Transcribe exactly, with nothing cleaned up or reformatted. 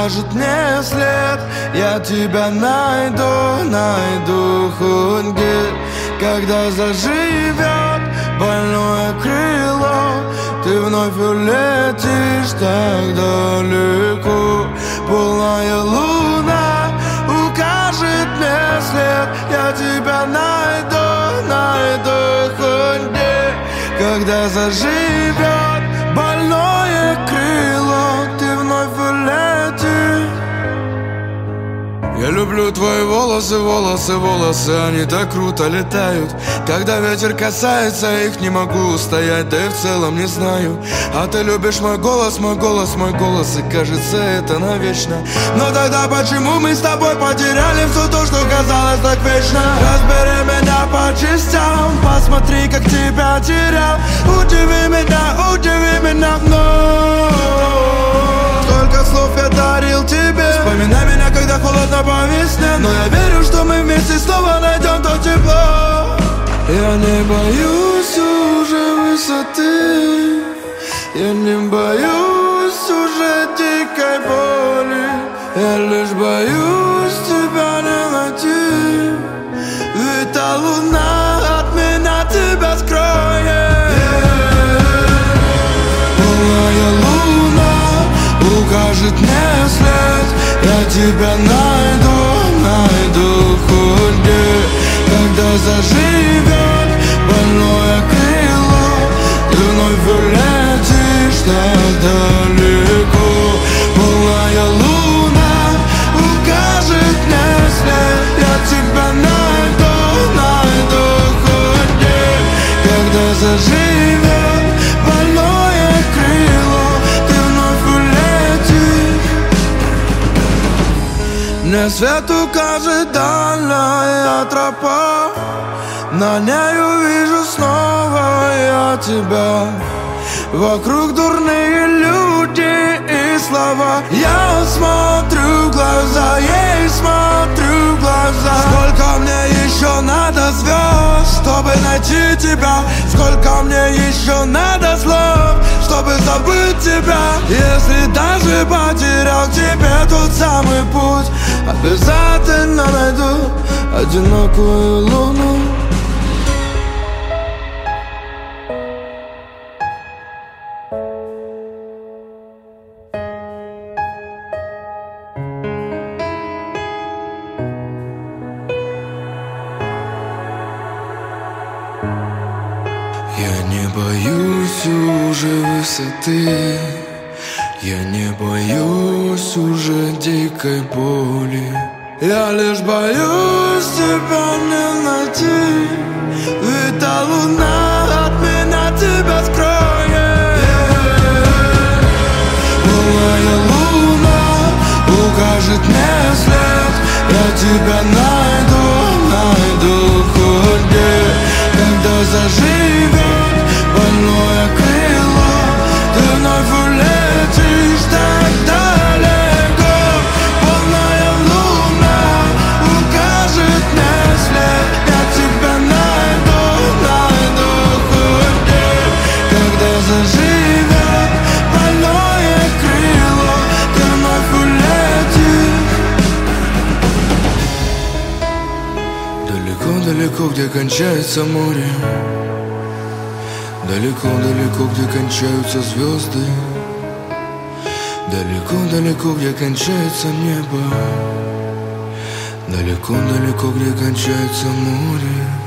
укажет мне след. Я тебя найду, найду хоть где. Когда заживет больное крыло, ты вновь улетишь так далеко. Полная луна укажет мне след. Я тебя найду, найду хоть где. Когда заживет больное крыло, ты вновь улетишь. Я люблю твои волосы, волосы, волосы, они так круто летают. Когда ветер касается их, не могу устоять, да и в целом не знаю. А ты любишь мой голос, мой голос, мой голос, и кажется это навечно. Но тогда почему мы с тобой потеряли все то, что казалось так вечно? Разбери меня по частям, посмотри, как тебя терял. Удиви меня, удиви меня вновь. Сколько слов я дарил тебе. Вспоминай меня, когда холодно по весне. Но я верю, что мы вместе снова найдем то тепло. Я не боюсь уже высоты. Я не боюсь уже дикой боли. Я лишь боюсь тебя не найти. Ведь та луна от меня тебя скроет. Полная луна укажет мне след. Я тебя найду, найду хоть где. Когда заживет больное крыло, ты вновь улетишь так далеко. Полная луна укажет мне след. Я тебя найду, найду хоть где. Когда заживет больное крыло, ты вновь улетишь. Мне свет укажет дальняя тропа. На ней увижу снова я тебя. Вокруг дурные люди и слова. Я смотрю в глаза, ей смотрю в глаза. Сколько мне еще надо звезд, чтобы найти тебя? Сколько мне еще надо слов, чтобы забыть тебя? Если даже потерял к тебе тот самый путь, обязательно найду одинокую луну. Я не боюсь уже высоты. Я не боюсь уже дикой боли. Я лишь боюсь тебя не найти. Ведь та луна от меня тебя скроет. Полная луна укажет мне след. Я тебя найду, найду хоть где. Когда заживет больное крыло, ты вновь улетишь так далеко. Полная луна укажет мне след. Я тебя найду, найду хоть где. Когда заживет больное крыло, ты вновь улетишь. Далеко-далеко, где кончается море. Далеко-далеко, где кончаются звезды. Далеко-далеко, где кончается небо. Далеко-далеко, где кончается море.